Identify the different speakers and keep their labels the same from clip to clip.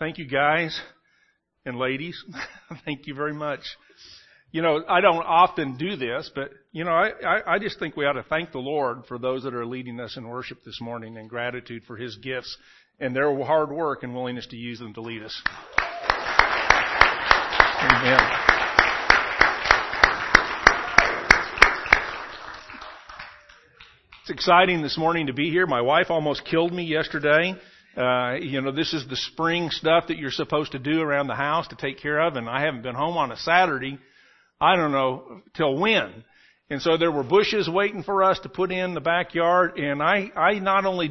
Speaker 1: Thank you, guys and ladies. Thank you very much. You know, I don't often do this, but, you know, I just think we ought to thank the Lord for those that are leading us in worship this morning and gratitude for His gifts and their hard work and willingness to use them to lead us. Amen. It's exciting this morning to be here. My wife almost killed me yesterday. This is the spring stuff that you're supposed to do around the house to take care of, and I haven't been home on a Saturday, I don't know till when. And so there were bushes waiting for us to put in the backyard, and I not only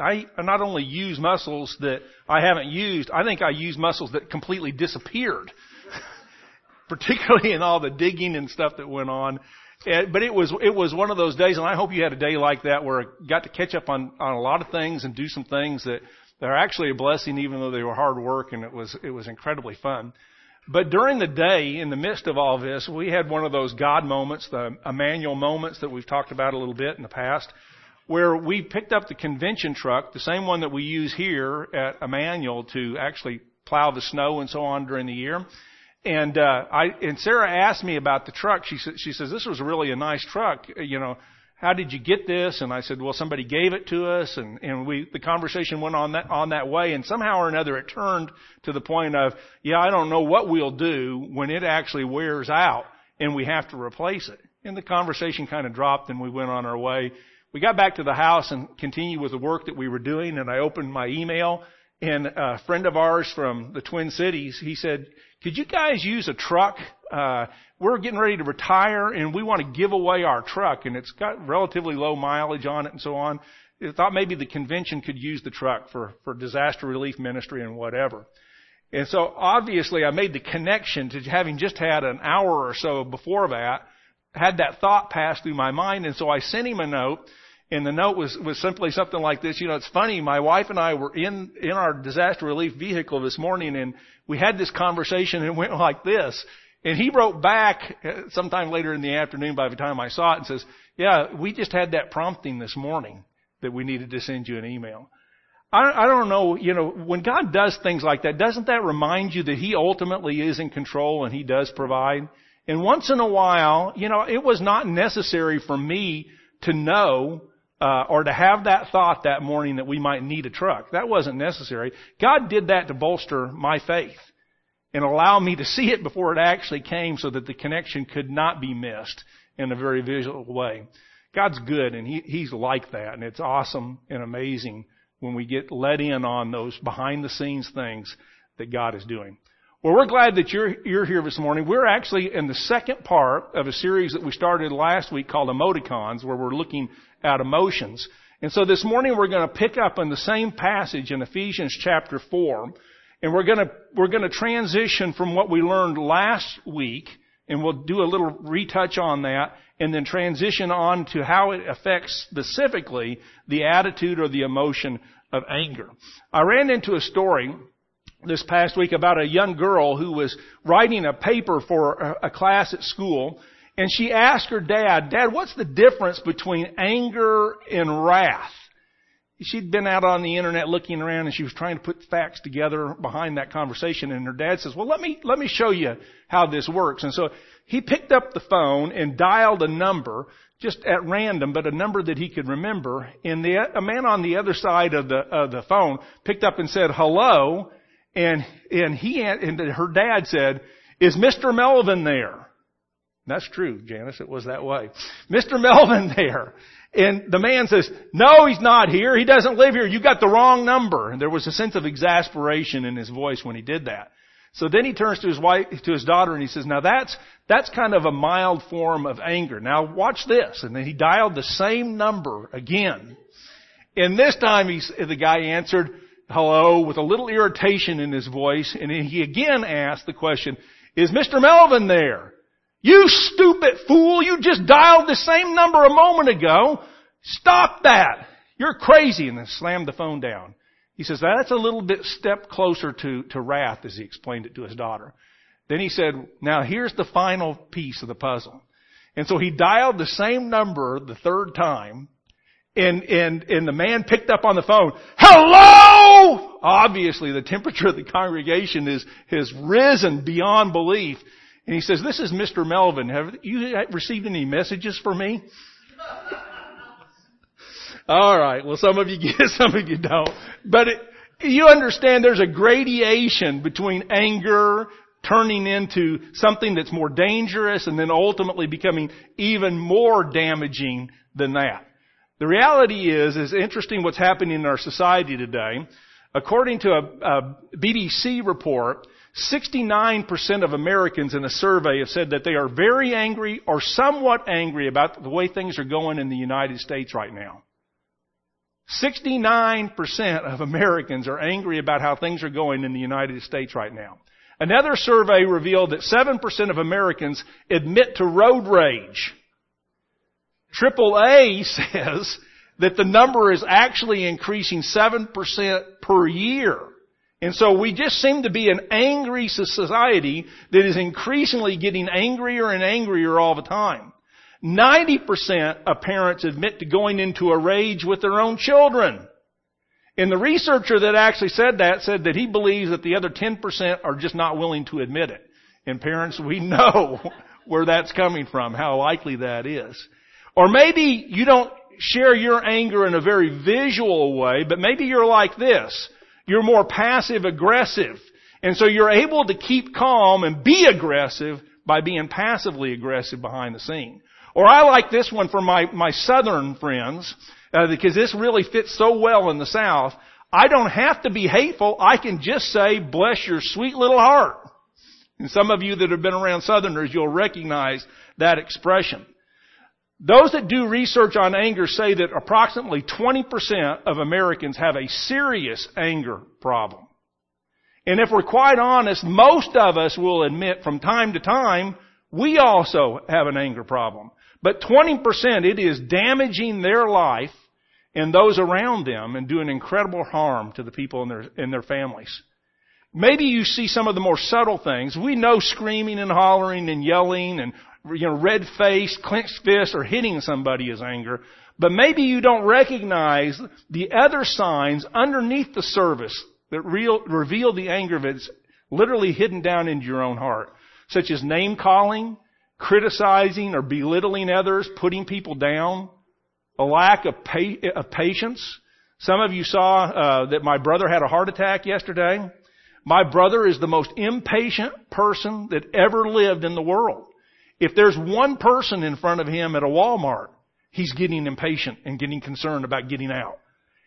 Speaker 1: use muscles that I haven't used, I think I used muscles that completely disappeared, particularly in all the digging and stuff that went on. But it was one of those days, and I hope you had a day like that where I got to catch up on a lot of things and do some things that are actually a blessing, even though they were hard work, and it was incredibly fun. But during the day, in the midst of all this, we had one of those God moments, the Emmanuel moments that we've talked about a little bit in the past, where we picked up the convention truck, the same one that we use here at Emmanuel to actually plow the snow and so on during the year. And Sarah asked me about the truck. She says, this was really a nice truck. You know, how did you get this? And I said, well, somebody gave it to us. And the conversation went on that way. And somehow or another it turned to the point of, I don't know what we'll do when it actually wears out and we have to replace it. And the conversation kind of dropped and we went on our way. We got back to the house and continued with the work that we were doing. And I opened my email, and a friend of ours from the Twin Cities, he said, could you guys use a truck? We're getting ready to retire and we want to give away our truck, and it's got relatively low mileage on it and so on. I thought maybe the convention could use the truck for disaster relief ministry and whatever. And so obviously I made the connection to having just had an hour or so before that, had that thought pass through my mind. And so I sent him a note, and the note was simply something like this. You know, it's funny. My wife and I were in our disaster relief vehicle this morning, and we had this conversation, and it went like this. And he wrote back sometime later in the afternoon by the time I saw it and says, we just had that prompting this morning that we needed to send you an email. I don't know, when God does things like that, doesn't that remind you that He ultimately is in control and He does provide? And once in a while, it was not necessary for me to know or to have that thought that morning that we might need a truck. That wasn't necessary. God did that to bolster my faith and allow me to see it before it actually came, so that the connection could not be missed in a very visual way. God's good, and He's like that, and it's awesome and amazing when we get let in on those behind-the-scenes things that God is doing. Well, we're glad that you're here this morning. We're actually in the second part of a series that we started last week called Emoticons, where we're looking at emotions. And so this morning we're going to pick up on the same passage in Ephesians chapter 4. And we're going to transition from what we learned last week, and we'll do a little retouch on that, and then transition on to how it affects specifically the attitude or the emotion of anger. I ran into a story this past week about a young girl who was writing a paper for a class at school, and she asked her dad, what's the difference between anger and wrath? She'd been out on the internet looking around, and she was trying to put facts together behind that conversation. And her dad says, well, let me show you how this works. And so he picked up the phone and dialed a number just at random, but a number that he could remember. And a man on the other side of the phone picked up and said, hello. And her dad said, is Mr. Melvin there? That's true, Janice. It was that way. Mr. Melvin there. And the man says, no, he's not here. He doesn't live here. You got the wrong number. And there was a sense of exasperation in his voice when he did that. So then he turns to his daughter, and he says, now that's kind of a mild form of anger. Now watch this. And then he dialed the same number again. And this time the guy answered hello with a little irritation in his voice. And he again asked the question, is Mr. Melvin there? You stupid fool, you just dialed the same number a moment ago. Stop that. You're crazy. And then slammed the phone down. He says, that's a little bit step closer to wrath, as he explained it to his daughter. Then he said, now here's the final piece of the puzzle. And so he dialed the same number the third time. And the man picked up on the phone. Hello! obviously the temperature of the congregation has risen beyond belief. And he says, "This is Mr. Melvin. Have you received any messages for me?" All right. Well, some of you get, some of you don't. But you understand there's a gradation between anger turning into something that's more dangerous and then ultimately becoming even more damaging than that. The reality is interesting what's happening in our society today. According to a BBC report, 69% of Americans in a survey have said that they are very angry or somewhat angry about the way things are going in the United States right now. 69% of Americans are angry about how things are going in the United States right now. Another survey revealed that 7% of Americans admit to road rage. AAA says that the number is actually increasing 7% per year. And so we just seem to be an angry society that is increasingly getting angrier and angrier all the time. 90% of parents admit to going into a rage with their own children. And the researcher that actually said that he believes that the other 10% are just not willing to admit it. And parents, we know where that's coming from, how likely that is. Or maybe you don't share your anger in a very visual way, but maybe you're like this. You're more passive aggressive. And so you're able to keep calm and be aggressive by being passively aggressive behind the scene. Or I like this one from my southern friends, because this really fits so well in the South. I don't have to be hateful. I can just say, "Bless your sweet little heart." And some of you that have been around Southerners, you'll recognize that expression. Those that do research on anger say that approximately 20% of Americans have a serious anger problem. And if we're quite honest, most of us will admit from time to time, we also have an anger problem. But 20%, it is damaging their life and those around them and doing incredible harm to the people in their families. Maybe you see some of the more subtle things. We know screaming and hollering and yelling and red face, clenched fist, or hitting somebody is anger. But maybe you don't recognize the other signs underneath the surface that reveal the anger that's literally hidden down into your own heart, such as name calling, criticizing or belittling others, putting people down, a lack of patience. Some of you saw that my brother had a heart attack yesterday. My brother is the most impatient person that ever lived in the world. If there's one person in front of him at a Walmart, he's getting impatient and getting concerned about getting out.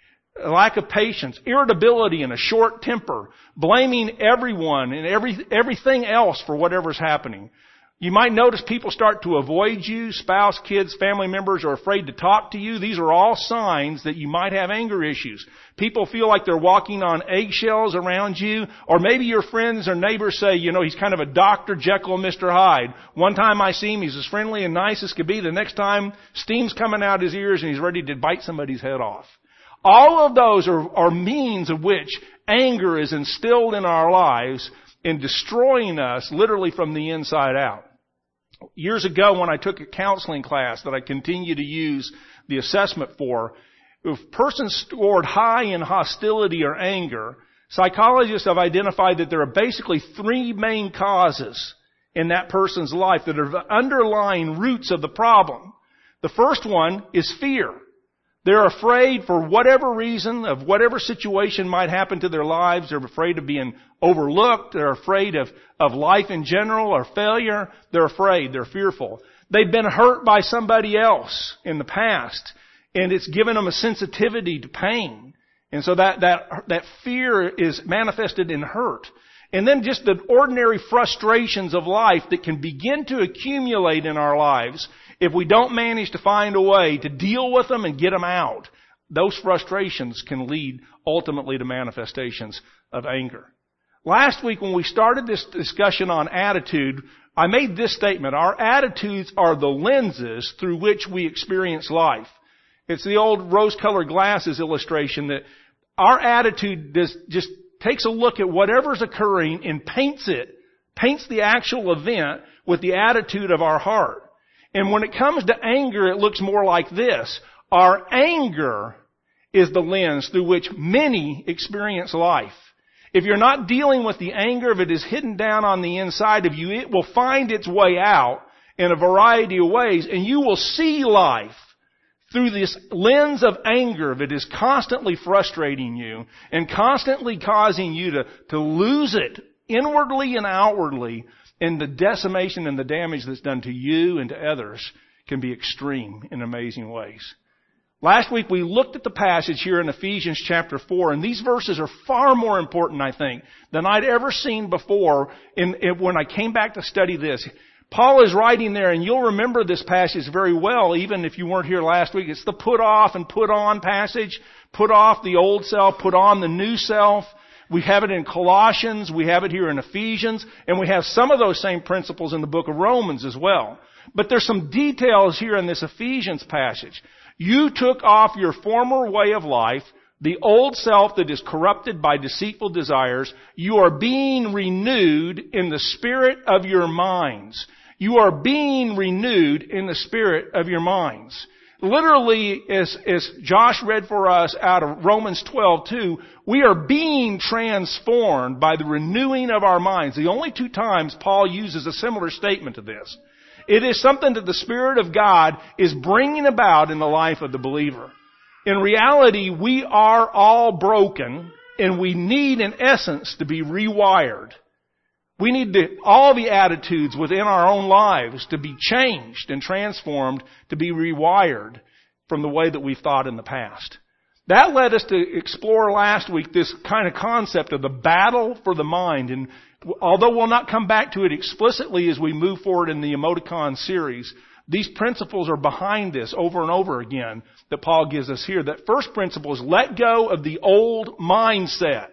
Speaker 1: A lack of patience, irritability, and a short temper, blaming everyone and everything else for whatever's happening. You might notice people start to avoid you. Spouse, kids, family members are afraid to talk to you. These are all signs that you might have anger issues. People feel like they're walking on eggshells around you. Or maybe your friends or neighbors say, he's kind of a Dr. Jekyll and Mr. Hyde. One time I see him, he's as friendly and nice as could be. The next time, steam's coming out his ears and he's ready to bite somebody's head off. All of those are means of which anger is instilled in our lives and destroying us literally from the inside out. Years ago when I took a counseling class that I continue to use the assessment for, if persons scored high in hostility or anger, psychologists have identified that there are basically three main causes in that person's life that are the underlying roots of the problem. The first one is fear. They're afraid for whatever reason of whatever situation might happen to their lives. They're afraid of being overlooked. They're afraid of life in general or failure. They're afraid. They're fearful. They've been hurt by somebody else in the past, and it's given them a sensitivity to pain. And so that fear is manifested in hurt. And then just the ordinary frustrations of life that can begin to accumulate in our lives if we don't manage to find a way to deal with them and get them out. Those frustrations can lead ultimately to manifestations of anger. Last week when we started this discussion on attitude, I made this statement: our attitudes are the lenses through which we experience life. It's the old rose-colored glasses illustration that our attitude just takes a look at whatever's occurring and paints the actual event with the attitude of our heart. And when it comes to anger, it looks more like this. Our anger is the lens through which many experience life. If you're not dealing with the anger, if it is hidden down on the inside of you, it will find its way out in a variety of ways, and you will see life through this lens of anger that is constantly frustrating you and constantly causing you to lose it inwardly and outwardly, and the decimation and the damage that's done to you and to others can be extreme in amazing ways. Last week we looked at the passage here in Ephesians chapter 4, and these verses are far more important, I think, than I'd ever seen before when I came back to study this. Paul is writing there, and you'll remember this passage very well, even if you weren't here last week. It's the put off and put on passage. Put off the old self, put on the new self. We have it in Colossians, we have it here in Ephesians, and we have some of those same principles in the book of Romans as well. But there's some details here in this Ephesians passage. You took off your former way of life, the old self that is corrupted by deceitful desires. You are being renewed in the spirit of your minds. You are being renewed in the spirit of your minds. Literally, as Josh read for us out of Romans 12:2, we are being transformed by the renewing of our minds. The only two times Paul uses a similar statement to this. It is something that the Spirit of God is bringing about in the life of the believer. In reality, we are all broken, and we need, in essence, to be rewired. We need all the attitudes within our own lives to be changed and transformed, to be rewired from the way that we've thought in the past. That led us to explore last week this kind of concept of the battle for the mind. And although we'll not come back to it explicitly as we move forward in the Emoticon series, these principles are behind this over and over again that Paul gives us here. That first principle is let go of the old mindset.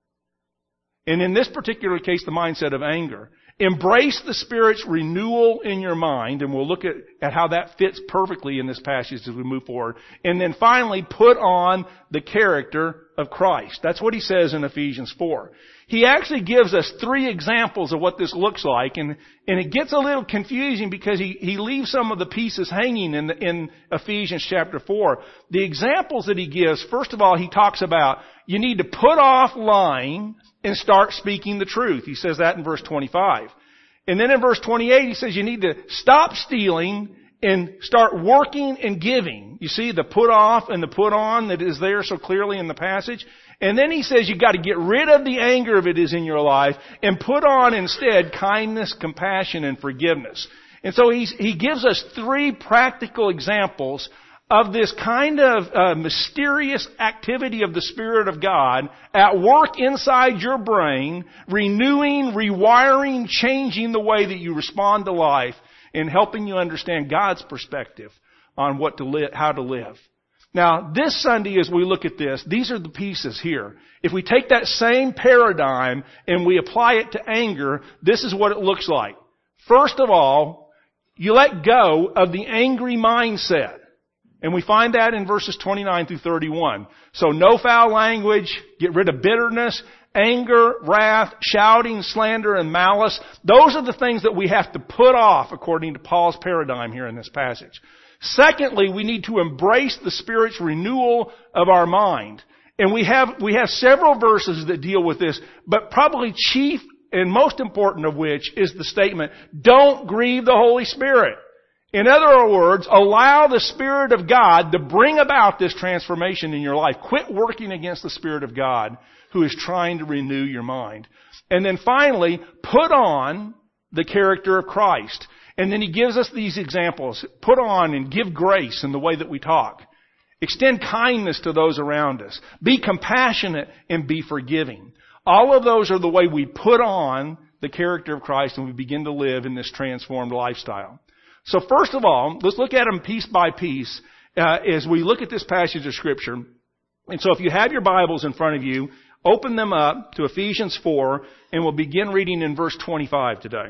Speaker 1: And in this particular case, the mindset of anger. Embrace the Spirit's renewal in your mind, and we'll look at how that fits perfectly in this passage as we move forward. And then finally, put on the character of Christ. That's what he says in Ephesians 4. He actually gives us 3 examples of what this looks like, and it gets a little confusing because he leaves some of the pieces hanging in Ephesians chapter 4. The examples that he gives, first of all, he talks about you need to put off lying and start speaking the truth. He says that in verse 25. And then in verse 28, he says you need to stop stealing and start working and giving. You see the put off and the put on that is there so clearly in the passage. And then he says you've got to get rid of the anger if it is in your life and put on instead kindness, compassion, and forgiveness. And so he gives us 3 practical examples of this kind of mysterious activity of the Spirit of God at work inside your brain, renewing, rewiring, changing the way that you respond to life, and helping you understand God's perspective on what to live, how to live. Now, this Sunday as we look at this, these are the pieces here. If we take that same paradigm and we apply it to anger, this is what it looks like. First of all, you let go of the angry mindset. And we find that in verses 29 through 31. So no foul language, get rid of bitterness, anger, wrath, shouting, slander, and malice. Those are the things that we have to put off according to Paul's paradigm here in this passage. Secondly, we need to embrace the Spirit's renewal of our mind. And we have several verses that deal with this, but probably chief and most important of which is the statement, don't grieve the Holy Spirit. In other words, allow the Spirit of God to bring about this transformation in your life. Quit working against the Spirit of God who is trying to renew your mind. And then finally, put on the character of Christ. And then he gives us these examples. Put on and give grace in the way that we talk. Extend kindness to those around us. Be compassionate and be forgiving. All of those are the way we put on the character of Christ and we begin to live in this transformed lifestyle. So first of all, let's look at them piece by piece as we look at this passage of Scripture. And so if you have your Bibles in front of you, open them up to Ephesians 4, and we'll begin reading in verse 25 today.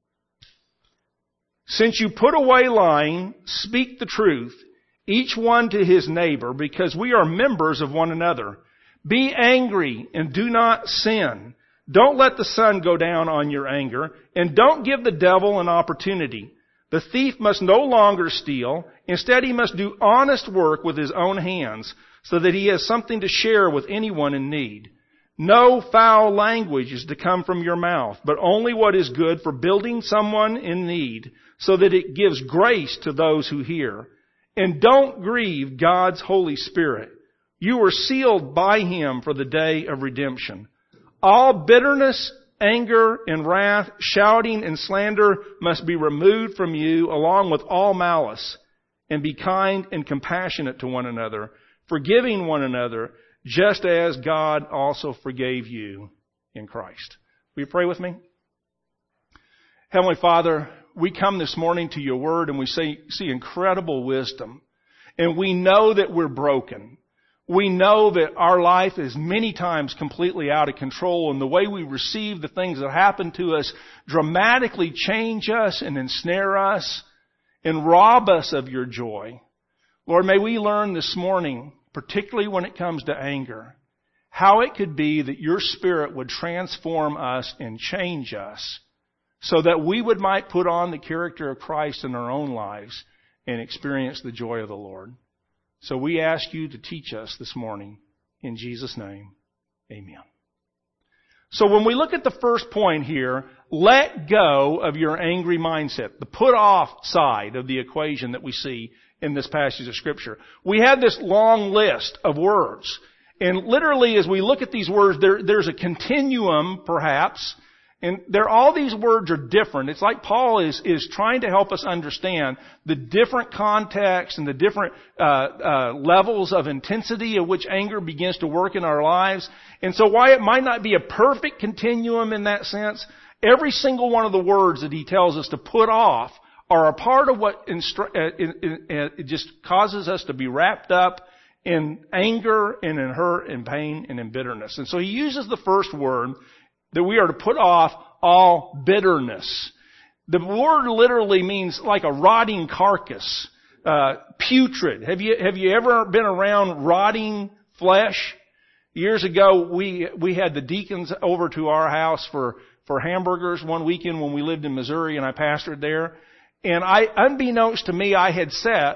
Speaker 1: Since you put away lying, speak the truth, each one to his neighbor, because we are members of one another. Be angry and do not sin. Don't let the sun go down on your anger, and don't give the devil an opportunity. The thief must no longer steal. Instead, he must do honest work with his own hands so that he has something to share with anyone in need. No foul language is to come from your mouth, but only what is good for building someone in need, so that it gives grace to those who hear. And don't grieve God's Holy Spirit. You were sealed by Him for the day of redemption. All bitterness, anger, and wrath, shouting and slander must be removed from you, along with all malice. And be kind and compassionate to one another, forgiving one another, just as God also forgave you in Christ. Will you pray with me? Heavenly Father, we come this morning to your word and we see incredible wisdom. And we know that we're broken. We know that our life is many times completely out of control, and the way we receive the things that happen to us dramatically change us and ensnare us and rob us of your joy. Lord, may we learn this morning, particularly when it comes to anger, how it could be that your Spirit would transform us and change us so that we might put on the character of Christ in our own lives and experience the joy of the Lord. So we ask you to teach us this morning. In Jesus' name, amen. So when we look at the first point here, let go of your angry mindset, the put off side of the equation that we see in this passage of Scripture. We have this long list of words. And literally as we look at these words, there's a continuum perhaps. And all these words are different. It's like Paul is trying to help us understand the different contexts and the different levels of intensity of which anger begins to work in our lives. And so while it might not be a perfect continuum in that sense, every single one of the words that he tells us to put off are a part of what it just causes us to be wrapped up in anger and in hurt and pain and in bitterness. And so he uses the first word, that we are to put off all bitterness. The word literally means like a rotting carcass, putrid. Have you ever been around rotting flesh? Years ago, we had the deacons over to our house for hamburgers one weekend when we lived in Missouri, and I pastored there. And unbeknownst to me, I had set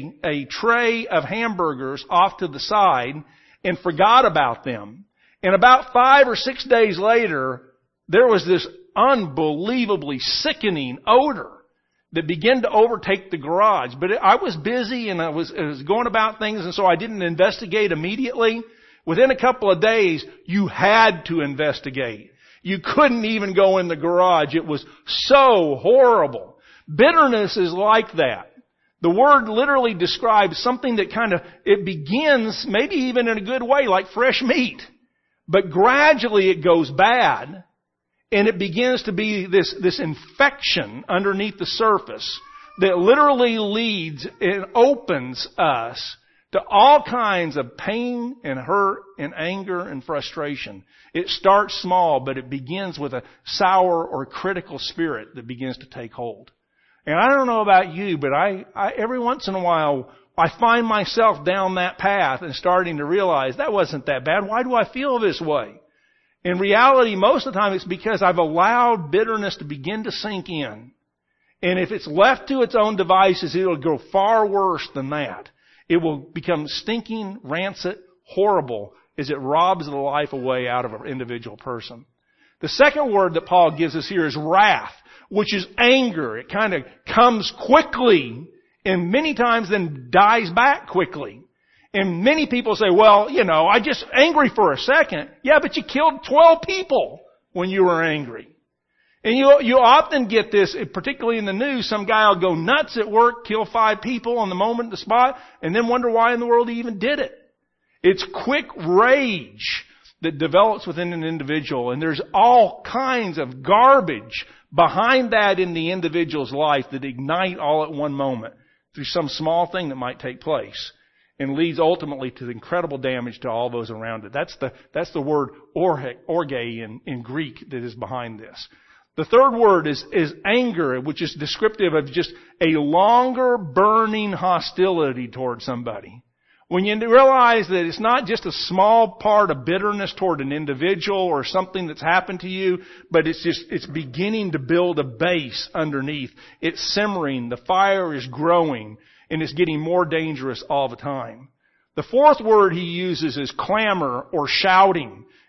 Speaker 1: a tray of hamburgers off to the side and forgot about them. And about 5 or 6 days later, there was this unbelievably sickening odor that began to overtake the garage. But I was busy and I was going about things, and so I didn't investigate immediately. Within a couple of days, you had to investigate. You couldn't even go in the garage. It was so horrible. Bitterness is like that. The word literally describes something that it begins maybe even in a good way, like fresh meat. But gradually it goes bad, and it begins to be this infection underneath the surface that literally leads and opens us to all kinds of pain and hurt and anger and frustration. It starts small, but it begins with a sour or critical spirit that begins to take hold. And I don't know about you, but I every once in a while I find myself down that path and starting to realize that wasn't that bad. Why do I feel this way? In reality, most of the time it's because I've allowed bitterness to begin to sink in. And if it's left to its own devices, it'll go far worse than that. It will become stinking, rancid, horrible as it robs the life away out of an individual person. The second word that Paul gives us here is wrath, which is anger. It kind of comes quickly and many times then dies back quickly. And many people say, well, I just angry for a second. Yeah, but you killed 12 people when you were angry. And you often get this, particularly in the news, some guy will go nuts at work, kill 5 people on the moment, the spot, and then wonder why in the world he even did it. It's quick rage that develops within an individual, and there's all kinds of garbage behind that in the individual's life that ignite all at one moment through some small thing that might take place and leads ultimately to incredible damage to all those around it. That's the word orge in Greek that is behind this. The third word is anger, which is descriptive of just a longer burning hostility toward somebody. When you realize that it's not just a small part of bitterness toward an individual or something that's happened to you, but it's beginning to build a base underneath. It's simmering, the fire is growing, and it's getting more dangerous all the time. The fourth word he uses is clamor or shouting.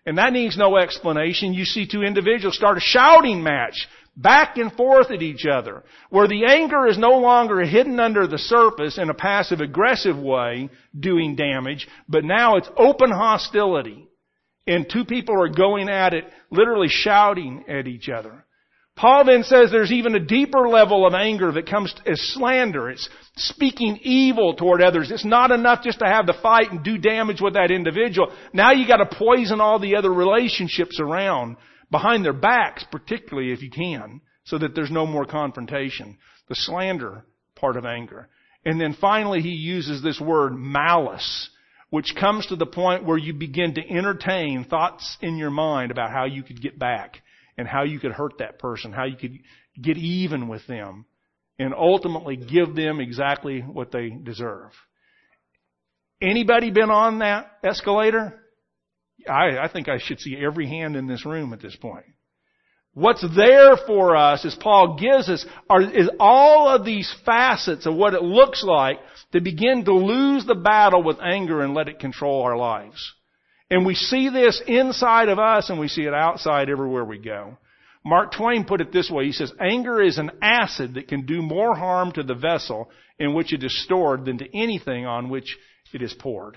Speaker 1: And that needs no explanation. You see two individuals start a shouting match back and forth at each other, where the anger is no longer hidden under the surface in a passive-aggressive way, doing damage, but now it's open hostility. And two people are going at it, literally shouting at each other. Paul then says there's even a deeper level of anger that comes as slander. It's speaking evil toward others. It's not enough just to have the fight and do damage with that individual. Now you got to poison all the other relationships around, behind their backs, particularly if you can, so that there's no more confrontation. The slander part of anger. And then finally he uses this word malice, which comes to the point where you begin to entertain thoughts in your mind about how you could get back and how you could hurt that person, how you could get even with them and ultimately give them exactly what they deserve. Anybody been on that escalator? I think I should see every hand in this room at this point. What's there for us, as Paul gives us, is all of these facets of what it looks like to begin to lose the battle with anger and let it control our lives. And we see this inside of us and we see it outside everywhere we go. Mark Twain put it this way. He says, anger is an acid that can do more harm to the vessel in which it is stored than to anything on which it is poured.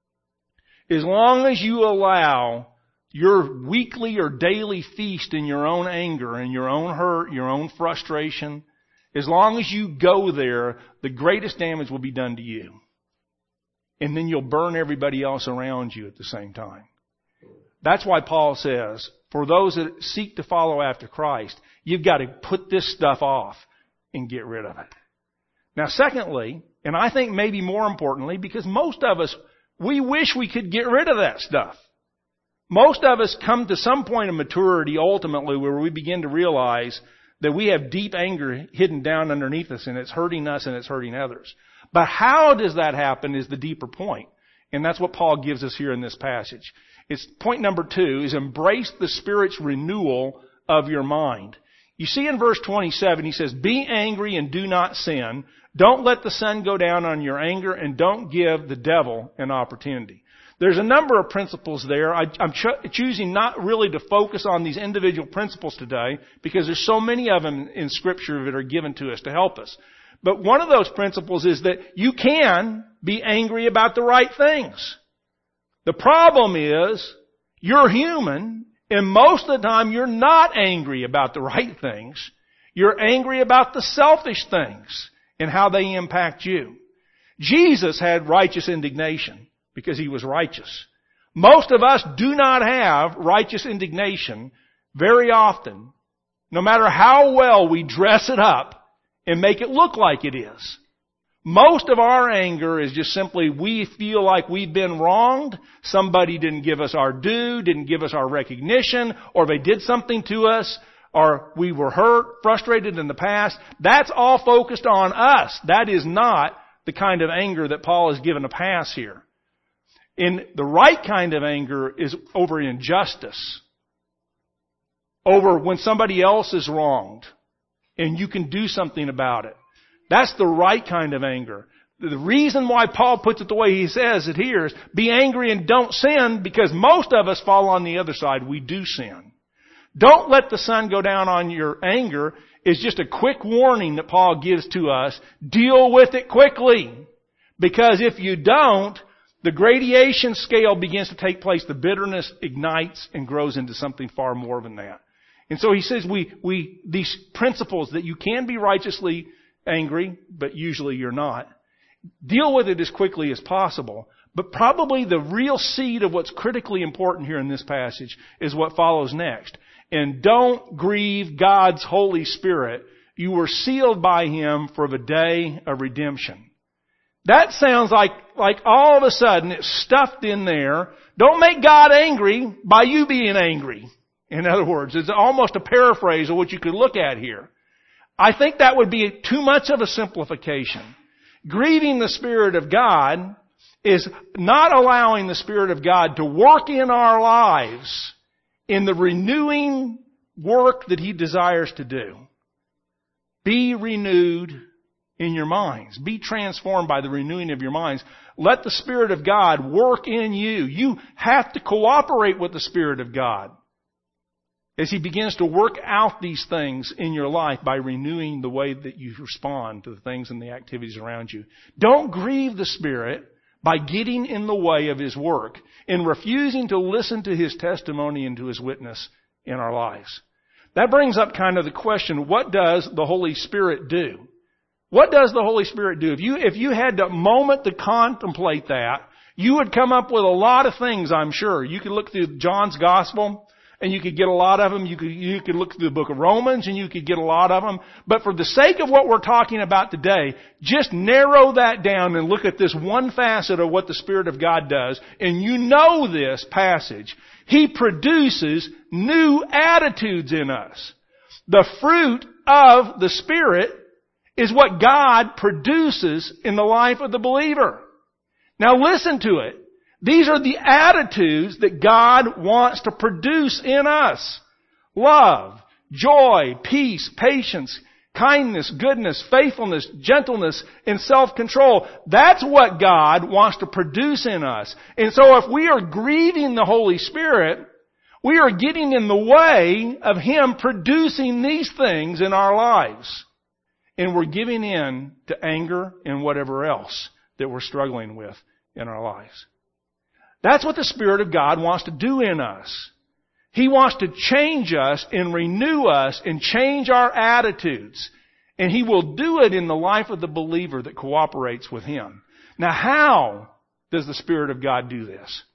Speaker 1: As long as you allow your weekly or daily feast in your own anger and your own hurt, your own frustration, as long as you go there, the greatest damage will be done to you. And then you'll burn everybody else around you at the same time. That's why Paul says, for those that seek to follow after Christ, you've got to put this stuff off and get rid of it. Now secondly, and I think maybe more importantly, because most of us, we wish we could get rid of that stuff. Most of us come to some point of maturity ultimately where we begin to realize that we have deep anger hidden down underneath us and it's hurting us and it's hurting others. But how does that happen is the deeper point. And that's what Paul gives us here in this passage. It's point number 2 is embrace the Spirit's renewal of your mind. You see in verse 27, he says, be angry and do not sin. Don't let the sun go down on your anger and don't give the devil an opportunity. There's a number of principles there. I'm choosing not really to focus on these individual principles today because there's so many of them in Scripture that are given to us to help us. But one of those principles is that you can be angry about the right things. The problem is you're human and most of the time you're not angry about the right things. You're angry about the selfish things and how they impact you. Jesus had righteous indignation because he was righteous. Most of us do not have righteous indignation very often, no matter how well we dress it up and make it look like it is. Most of our anger is just simply we feel like we've been wronged, somebody didn't give us our due, didn't give us our recognition, or they did something to us, or we were hurt, frustrated in the past. That's all focused on us. That is not the kind of anger that Paul is given a pass here. And the right kind of anger is over injustice, over when somebody else is wronged, and you can do something about it. That's the right kind of anger. The reason why Paul puts it the way he says it here is be angry and don't sin because most of us fall on the other side. We do sin. Don't let the sun go down on your anger is just a quick warning that Paul gives to us. Deal with it quickly. Because if you don't, the gradation scale begins to take place. The bitterness ignites and grows into something far more than that. And so he says these principles that you can be righteously angry, but usually you're not. Deal with it as quickly as possible. But probably the real seed of what's critically important here in this passage is what follows next. And don't grieve God's Holy Spirit. You were sealed by Him for the day of redemption. That sounds like all of a sudden it's stuffed in there. Don't make God angry by you being angry. In other words, it's almost a paraphrase of what you could look at here. I think that would be too much of a simplification. Grieving the Spirit of God is not allowing the Spirit of God to work in our lives in the renewing work that He desires to do. Be renewed in your minds. Be transformed by the renewing of your minds. Let the Spirit of God work in you. You have to cooperate with the Spirit of God as He begins to work out these things in your life by renewing the way that you respond to the things and the activities around you. Don't grieve the Spirit by getting in the way of His work and refusing to listen to His testimony and to His witness in our lives. That brings up kind of the question, what does the Holy Spirit do? What does the Holy Spirit do? If you had a moment to contemplate that, you would come up with a lot of things, I'm sure. You could look through John's Gospel, and you could get a lot of them. You could look through the book of Romans, and you could get a lot of them. But for the sake of what we're talking about today, just narrow that down and look at this one facet of what the Spirit of God does. And you know this passage. He produces new attitudes in us. The fruit of the Spirit is what God produces in the life of the believer. Now listen to it. These are the attitudes that God wants to produce in us. Love, joy, peace, patience, kindness, goodness, faithfulness, gentleness, and self-control. That's what God wants to produce in us. And so if we are grieving the Holy Spirit, we are getting in the way of Him producing these things in our lives. And we're giving in to anger and whatever else that we're struggling with in our lives. That's what the Spirit of God wants to do in us. He wants to change us and renew us and change our attitudes. And He will do it in the life of the believer that cooperates with Him. Now, how does the Spirit of God do this?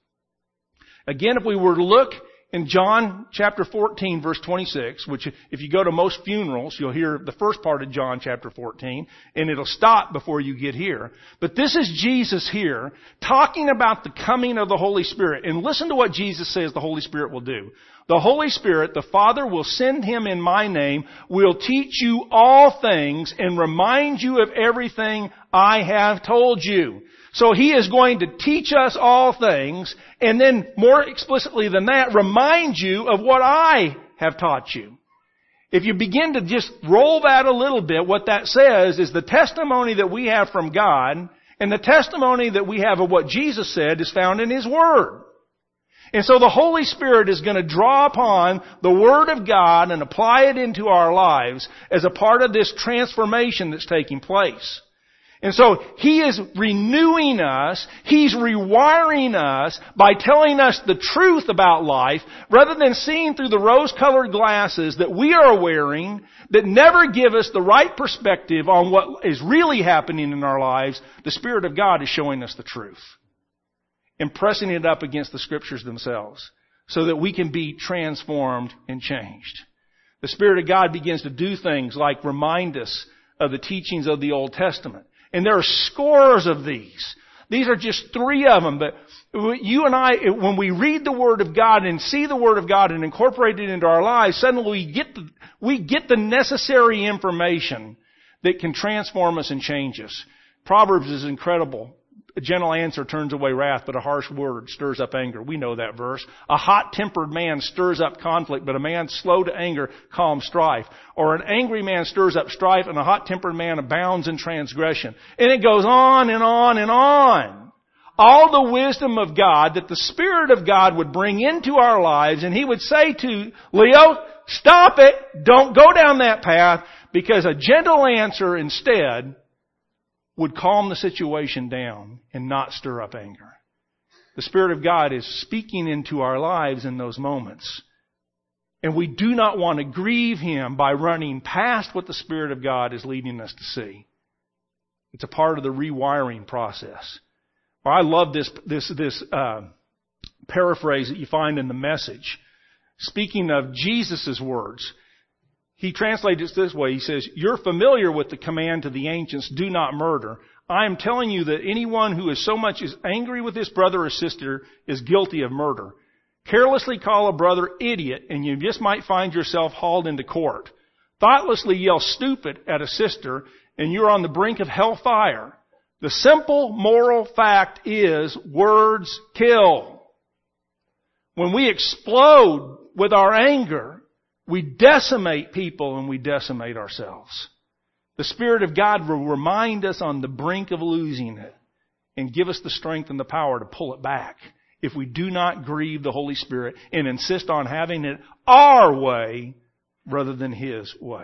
Speaker 1: Again, if we were to look in John chapter 14, verse 26, which if you go to most funerals, you'll hear the first part of John chapter 14, and it'll stop before you get here. But this is Jesus here talking about the coming of the Holy Spirit. And listen to what Jesus says the Holy Spirit will do. The Holy Spirit, the Father will send Him in my name, will teach you all things and remind you of everything I have told you. So He is going to teach us all things, and then more explicitly than that, remind you of what I have taught you. If you begin to just roll that a little bit, what that says is the testimony that we have from God and the testimony that we have of what Jesus said is found in His Word. And so the Holy Spirit is going to draw upon the Word of God and apply it into our lives as a part of this transformation that's taking place. And so He is renewing us, He's rewiring us by telling us the truth about life rather than seeing through the rose-colored glasses that we are wearing that never give us the right perspective on what is really happening in our lives. The Spirit of God is showing us the truth and pressing it up against the Scriptures themselves so that we can be transformed and changed. The Spirit of God begins to do things like remind us of the teachings of the Old Testament. And there are scores of these. These are just 3 of them. But you and I, when we read the Word of God and see the Word of God and incorporate it into our lives, suddenly we get the necessary information that can transform us and change us. Proverbs is incredible. A gentle answer turns away wrath, but a harsh word stirs up anger. We know that verse. A hot-tempered man stirs up conflict, but a man slow to anger calms strife. Or an angry man stirs up strife, and a hot-tempered man abounds in transgression. And it goes on and on and on. All the wisdom of God that the Spirit of God would bring into our lives, and He would say to Leo, stop it, don't go down that path, because a gentle answer instead would calm the situation down and not stir up anger. The Spirit of God is speaking into our lives in those moments. And we do not want to grieve Him by running past what the Spirit of God is leading us to see. It's a part of the rewiring process. I love this paraphrase that you find in the Message. Speaking of Jesus' words, he translates it this way. He says, you're familiar with the command to the ancients, do not murder. I am telling you that anyone who is so much as angry with his brother or sister is guilty of murder. Carelessly call a brother idiot, and you just might find yourself hauled into court. Thoughtlessly yell stupid at a sister, and you're on the brink of hellfire. The simple moral fact is words kill. When we explode with our anger, we decimate people and we decimate ourselves. The Spirit of God will remind us on the brink of losing it and give us the strength and the power to pull it back if we do not grieve the Holy Spirit and insist on having it our way rather than His way.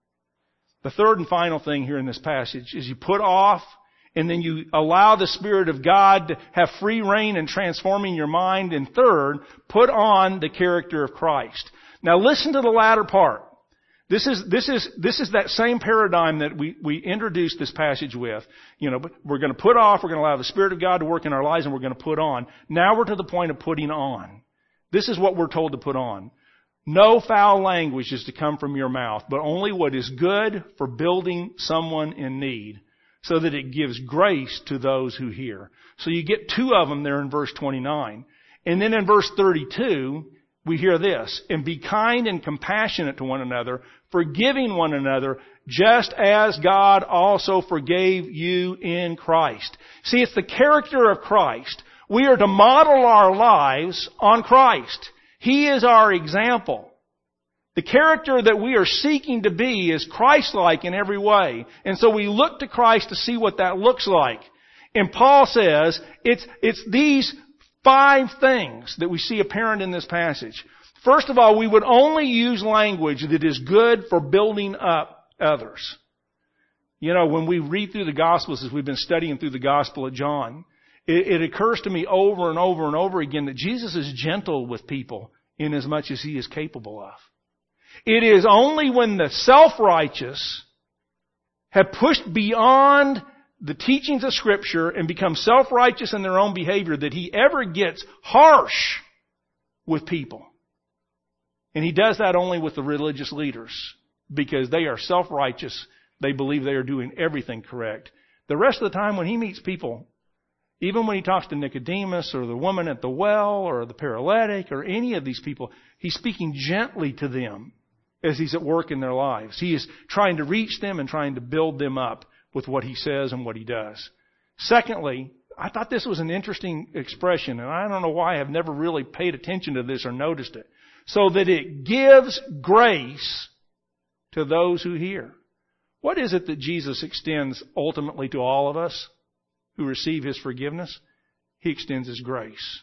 Speaker 1: The third and final thing here in this passage is you put off and then you allow the Spirit of God to have free reign in transforming your mind. And third, put on the character of Christ. Now listen to the latter part. This is that same paradigm that we introduced this passage with. You know, we're going to put off, we're going to allow the Spirit of God to work in our lives, and we're going to put on. Now we're to the point of putting on. This is what we're told to put on. No foul language is to come from your mouth, but only what is good for building someone in need, so that it gives grace to those who hear. So you get two of them there in verse 29. And then in verse 32, we hear this, and be kind and compassionate to one another, forgiving one another, just as God also forgave you in Christ. See, it's the character of Christ. We are to model our lives on Christ. He is our example. The character that we are seeking to be is Christ-like in every way. And so we look to Christ to see what that looks like. And Paul says it's these 5 things that we see apparent in this passage. First of all, we would only use language that is good for building up others. You know, when we read through the Gospels, as we've been studying through the Gospel of John, it occurs to me over and over and over again that Jesus is gentle with people in as much as He is capable of. It is only when the self-righteous have pushed beyond the teachings of Scripture and become self-righteous in their own behavior that He ever gets harsh with people. And He does that only with the religious leaders because they are self-righteous. They believe they are doing everything correct. The rest of the time when He meets people, even when He talks to Nicodemus or the woman at the well or the paralytic or any of these people, He's speaking gently to them as He's at work in their lives. He is trying to reach them and trying to build them up with what He says and what He does. Secondly, I thought this was an interesting expression, and I don't know why I've never really paid attention to this or noticed it. So that it gives grace to those who hear. What is it that Jesus extends ultimately to all of us who receive His forgiveness? He extends His grace.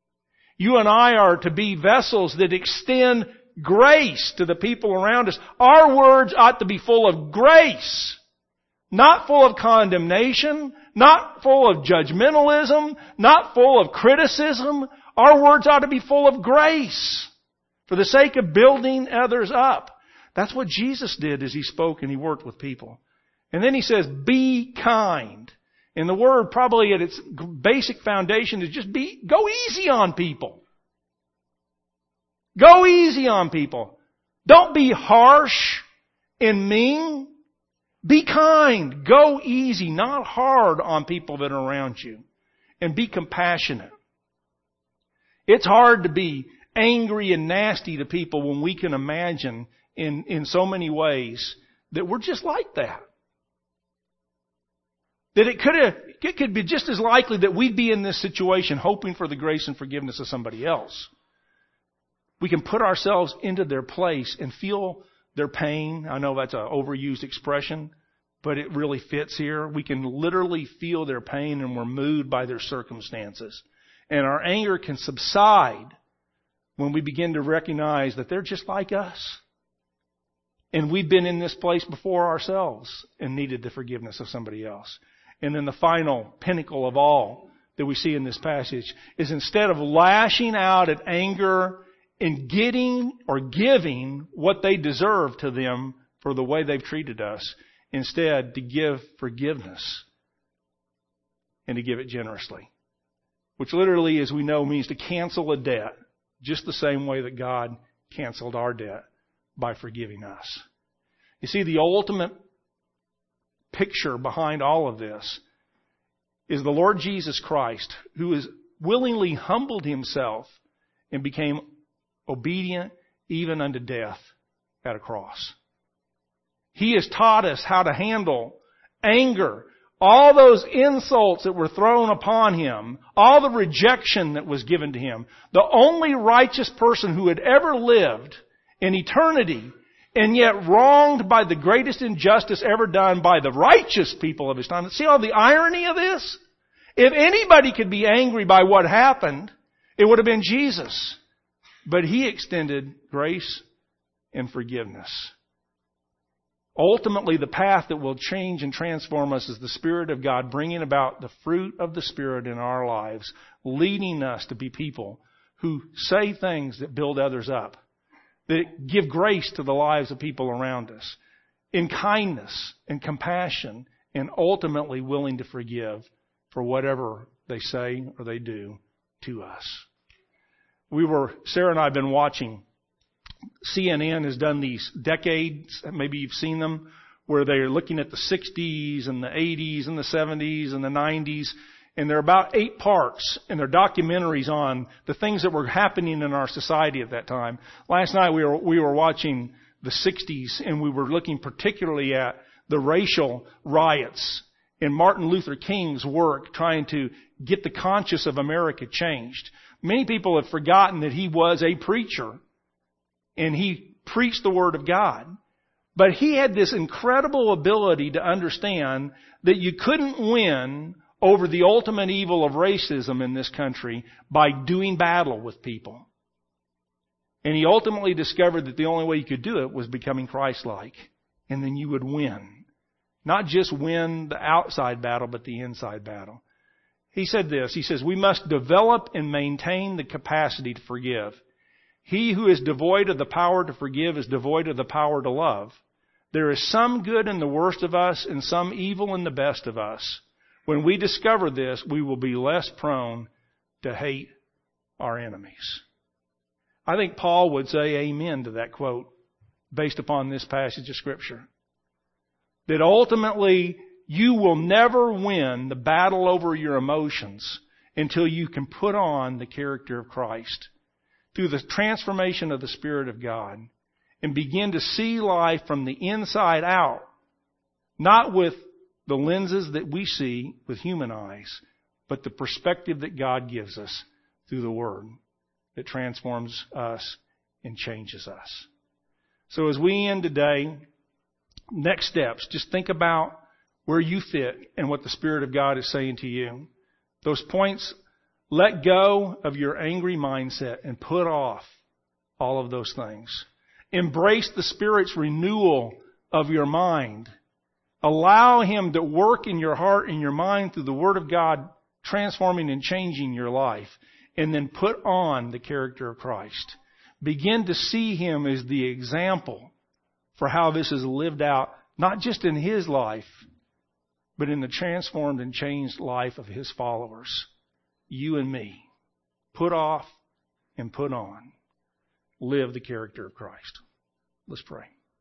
Speaker 1: You and I are to be vessels that extend grace to the people around us. Our words ought to be full of grace, not full of condemnation, not full of judgmentalism, not full of criticism. Our words ought to be full of grace for the sake of building others up. That's what Jesus did as He spoke and He worked with people. And then He says, be kind. And the word probably at its basic foundation is just go easy on people. Go easy on people. Don't be harsh and mean. Be kind. Go easy, not hard on people that are around you. And be compassionate. It's hard to be angry and nasty to people when we can imagine in so many ways that we're just like that. That it could be just as likely that we'd be in this situation hoping for the grace and forgiveness of somebody else. We can put ourselves into their place and feel their pain. I know that's an overused expression, but it really fits here. We can literally feel their pain and we're moved by their circumstances. And our anger can subside when we begin to recognize that they're just like us. And we've been in this place before ourselves and needed the forgiveness of somebody else. And then the final pinnacle of all that we see in this passage is instead of lashing out at anger and getting or giving what they deserve to them for the way they've treated us, instead to give forgiveness and to give it generously. Which literally, as we know, means to cancel a debt just the same way that God canceled our debt by forgiving us. You see, the ultimate picture behind all of this is the Lord Jesus Christ, who has willingly humbled Himself and became obedient even unto death at a cross. He has taught us how to handle anger, all those insults that were thrown upon Him, all the rejection that was given to Him. The only righteous person who had ever lived in eternity, and yet wronged by the greatest injustice ever done by the righteous people of his time. See all the irony of this? If anybody could be angry by what happened, it would have been Jesus. But He extended grace and forgiveness. Ultimately, the path that will change and transform us is the Spirit of God bringing about the fruit of the Spirit in our lives, leading us to be people who say things that build others up, that give grace to the lives of people around us, in kindness and compassion, and ultimately willing to forgive for whatever they say or they do to us. Sarah and I have been watching. CNN has done these decades, maybe you've seen them, where they're looking at the 60s and the 80s and the 70s and the 90s. And they're about 8 parts, and they're documentaries on the things that were happening in our society at that time. Last night we were watching the 60s, and we were looking particularly at the racial riots and Martin Luther King's work trying to get the conscience of America changed. Many people have forgotten that he was a preacher, and he preached the Word of God. But he had this incredible ability to understand that you couldn't win over the ultimate evil of racism in this country by doing battle with people. And he ultimately discovered that the only way you could do it was becoming Christ-like. And then you would win. Not just win the outside battle, but the inside battle. He said this, he says, we must develop and maintain the capacity to forgive. He who is devoid of the power to forgive is devoid of the power to love. There is some good in the worst of us and some evil in the best of us. When we discover this, we will be less prone to hate our enemies. I think Paul would say amen to that quote based upon this passage of Scripture. That ultimately you will never win the battle over your emotions until you can put on the character of Christ through the transformation of the Spirit of God and begin to see life from the inside out, not with the lenses that we see with human eyes, but the perspective that God gives us through the Word that transforms us and changes us. So as we end today, next steps, just think about where you fit and what the Spirit of God is saying to you. Those points, let go of your angry mindset and put off all of those things. Embrace the Spirit's renewal of your mind. Allow Him to work in your heart and your mind through the Word of God, transforming and changing your life. And then put on the character of Christ. Begin to see Him as the example for how this is lived out, not just in His life, but in the transformed and changed life of His followers. You and me. Put off and put on. Live the character of Christ. Let's pray.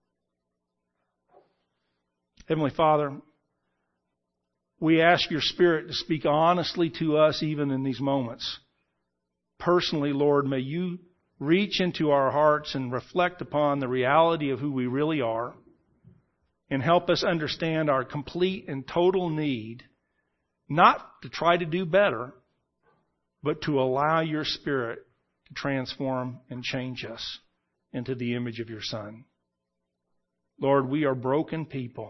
Speaker 1: Heavenly Father, we ask Your Spirit to speak honestly to us even in these moments. Personally, Lord, may You reach into our hearts and reflect upon the reality of who we really are and help us understand our complete and total need, not to try to do better, but to allow Your Spirit to transform and change us into the image of Your Son. Lord, we are broken people,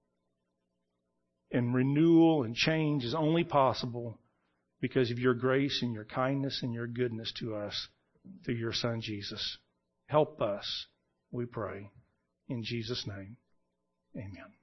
Speaker 1: and renewal and change is only possible because of Your grace and Your kindness and Your goodness to us through Your Son, Jesus. Help us, we pray. In Jesus' name, amen.